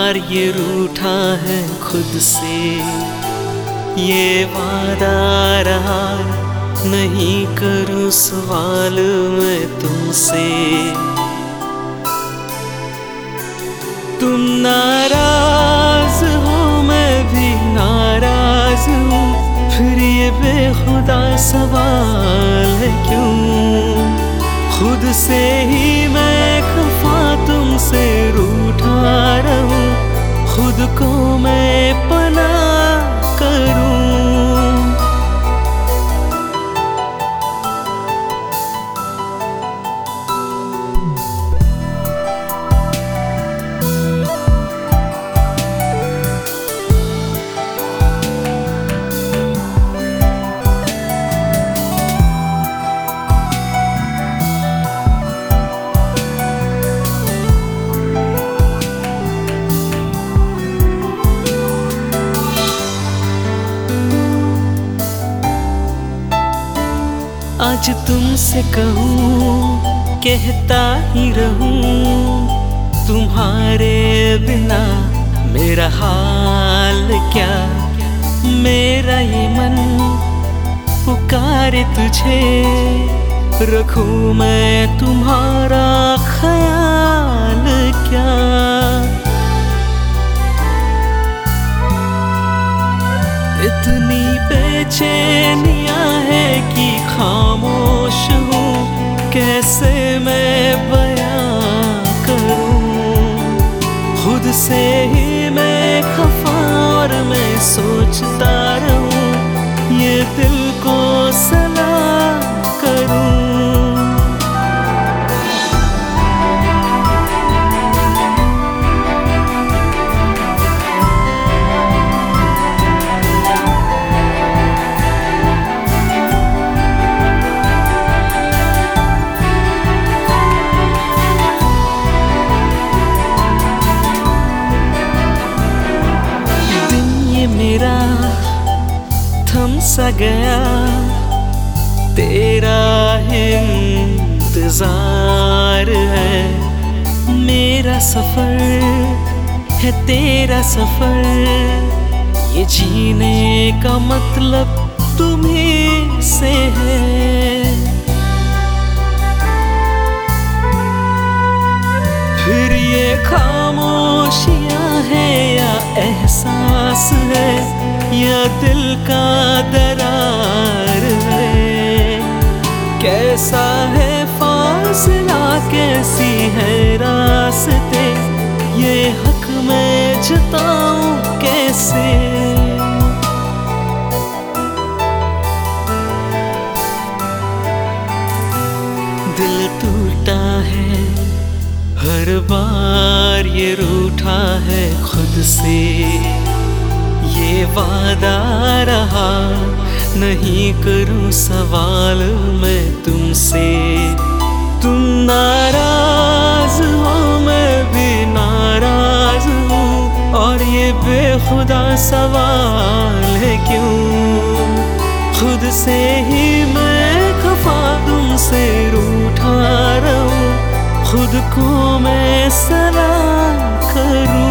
ये रूठा है खुद से, ये वादा रहा नहीं करूं सवाल मैं तुमसे। तुम नाराज हो मैं भी नाराज हूँ, फिर ये बेखुदा सवाल है क्यों? खुद से ही मैं खफा तुमसे रूठा रहूं, खुद को मैं पनाह करूं। आज तुमसे कहूँ कहता ही रहूँ, तुम्हारे बिना मेरा हाल क्या। मेरा ये मन पुकारे तुझे, रखूँ मैं तुम्हारा ख्याल क्या। इतनी बेचैनियाँ है कि खामोश हूँ, कैसे मैं बयां करूँ। खुद से ही मैं खफा और मैं सोचता रहूँ, ये दिल को सलाम करूँ। मेरा थम सा गया, तेरा इंतजार है। मेरा सफर है तेरा सफर, ये जीने का मतलब तुम्हीं से है। फिर ये खामोशियाँ है या एहसास है, या दिल का दरार है। कैसा है फासला, कैसी है रास्ते, ये हक मैं जताऊं कैसे। दिल टूटा है हर बार, ये रूठा है खुद से, ये वादा रहा नहीं करूं सवाल मैं तुमसे। तुम नाराज हो मैं भी नाराज हूँ, और ये बेखुदा सवाल है क्यों? खुद से ही मैं खफा तुमसे रूठा रहूं, खुद को मैं सलाम करूं।